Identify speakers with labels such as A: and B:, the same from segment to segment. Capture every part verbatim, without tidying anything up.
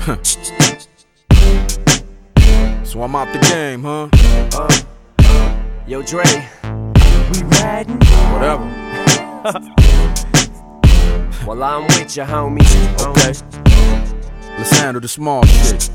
A: So I'm out the game, huh?
B: Uh, yo, Dre, we riding?
A: Whatever.
B: Well, I'm with you, homie.
A: Okay. Let's handle the small shit.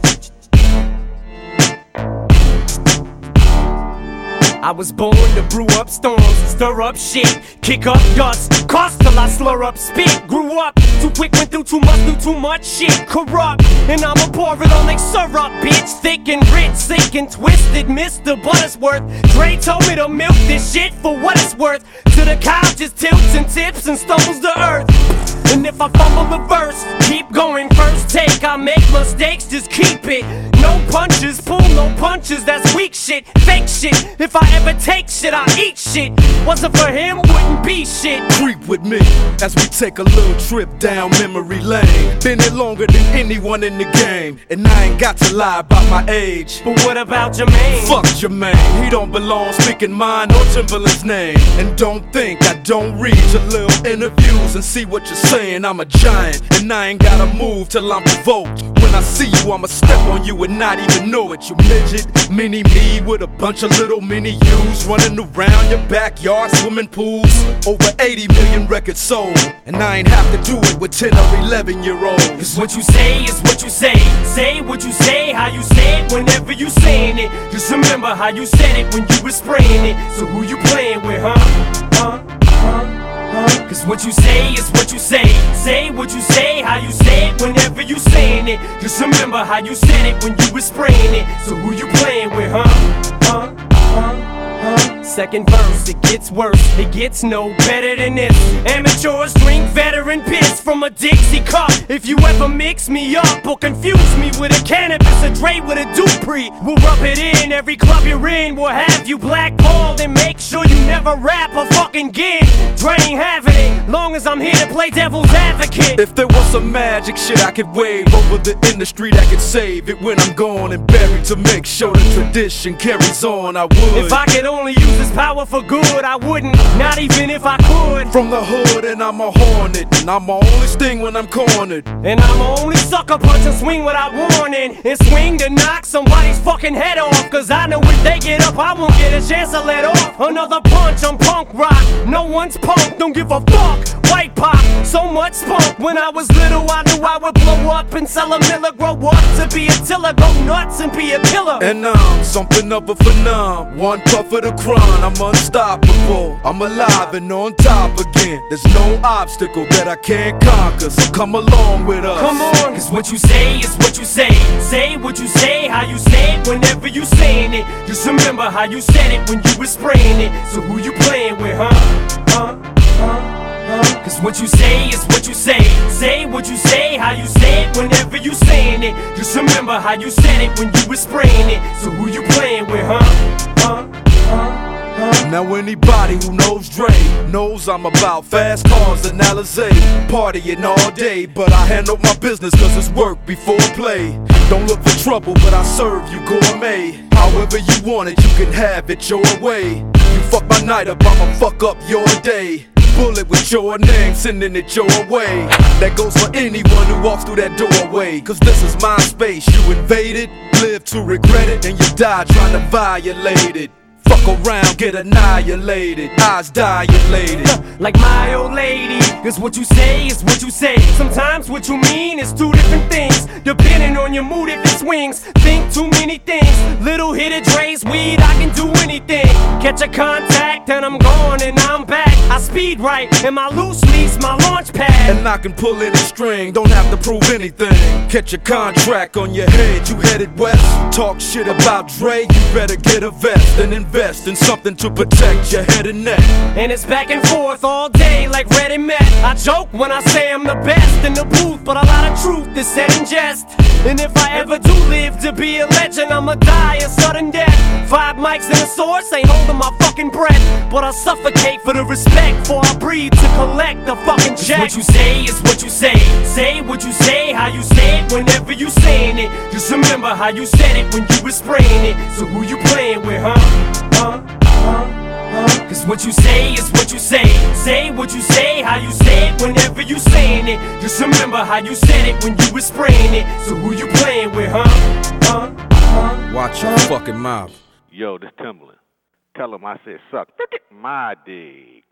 B: I was born to brew up storms, stir up shit, kick up dust, cost till I slur up spit. Grew up too quick, went through too much, knew too much shit. Corrupt, and I'ma pour it on like syrup, bitch. Thick and rich, sick and twisted, Mister Buttersworth. Dre told me to milk this shit for what it's worth. To the cow just tilts and tips and stumbles to earth. And if I fumble the verse, keep going, first take. I make mistakes, just keep it. No punches, pull no punches, that's weak shit, fake shit. If I ever take shit, I eat shit. Wasn't for him, wouldn't be shit.
A: Creep with me as we take a little trip down memory lane. Been it longer than anyone in the game, and I ain't got to lie about my age.
B: But what about Jermaine?
A: Fuck Jermaine, he don't belong speaking mine or Timberland's name. And don't think I don't read your little interviews and see what you're saying. I'm a giant, and I ain't gotta move till I'm provoked. When I see you, I'ma step on you and not even know it. You midget, mini me with a bunch of little mini yous running around your backyard, swimming pools. Over eighty million records sold, and I ain't have to do it with ten or eleven year olds.
B: Cause what you say is what you say. Say what you say, how you say it whenever you saying it. Just remember how you said it when you was spraying it. So who you playing with, huh? Huh? Huh? Cause what you say is what you say. Say what you say, how you say it whenever you saying it. Just remember how you said it when you was spraying it. So who you playing with, huh? Huh? Huh? Huh? Second verse, it gets worse, it gets no better than this. Amateurs drink veteran piss from a Dixie cup. If you ever mix me up or confuse me with a cannabis, a Dre with a Dupree, we'll rub it in every club you're in. We'll have you blackballed and make sure you never rap a fucking gig. Dre ain't having it, long as I'm here to play devil's advocate.
A: If there was some magic shit I could wave over the industry that could save it when I'm gone and buried, to make sure the tradition carries on, I would.
B: If I could only use this power for good, I wouldn't, not even if I could.
A: From the hood, and I'm a hornet, and I'm my only sting when I'm cornered.
B: And I'm a only sucker punch and swing without warning, and swing to knock somebody's fucking head off. Cause I know if they get up, I won't get a chance to let off. Another punch, I'm punk rock, no one's punk, don't give a fuck. White pop, so much spunk. When I was little, I knew I would blow up and sell a miller. Grow up to be a tiller, go nuts and be a killer.
A: And I'm something of a phenom, one puff of the crown, I'm unstoppable. I'm alive and on top again. There's no obstacle that I can't conquer, so come along with us.
B: Come on, cause what you say is what you say. Say what you say, how you say it whenever you saying it. Just remember how you said it when you was spraying it. So who you playing with, huh? Huh? Huh? Cause what you say is what you say. Say what you say, how you say it whenever you saying it. Just remember how you said it when you was spraying it. So who you playing with, huh? Huh? Huh? Huh?
A: Now anybody who knows Dre knows I'm about fast cars and Alizé, partying all day, but I handle my business cause it's work before play. Don't look for trouble, but I serve you gourmet. However you want it, you can have it your way. You fuck my night up, I'ma fuck up your day. Bullet with your name, sending it your way. That goes for anyone who walks through that doorway. Cause this is my space, you invaded, live to regret it, and you die trying to violate it. Fuck around, get annihilated, eyes dilated.
B: Like my old lady, cause what you say is what you say. Sometimes what you mean is two different things, depending on your mood if it swings. Think too many things, little hit of Dre's weed, I can do anything. Catch a contact and I'm gone and I'm back. I speed right and my loose lease, my launch pad.
A: And I can pull any string, don't have to prove anything. Catch a contract on your head, you headed west. Talk shit about Dre, you better get a vest and invest in something to protect your head and neck.
B: And it's back and forth all day like Red and Met. I joke when I say I'm the best in the booth, but a lot of truth is said in jest. And if I ever do live to be a legend, I'ma die a sudden death. Five mics and a source, ain't holding my fucking breath, but I suffocate for the respect, for I breathe to collect the fucking check. What you say is what you say. Say what you say, how you say it whenever you saying it. Just remember how you said it when you was spraying it. So who you playing with, huh? Huh? Huh? huh? Cause what you say is what you say. Say what you say, how you say it whenever you saying it. Just remember how you said it when you was spraying it. So who you playing with, huh? Huh? Huh?
A: Watch your fucking mouth.
C: Yo, this Timbaland. Tell him I said suck my dick.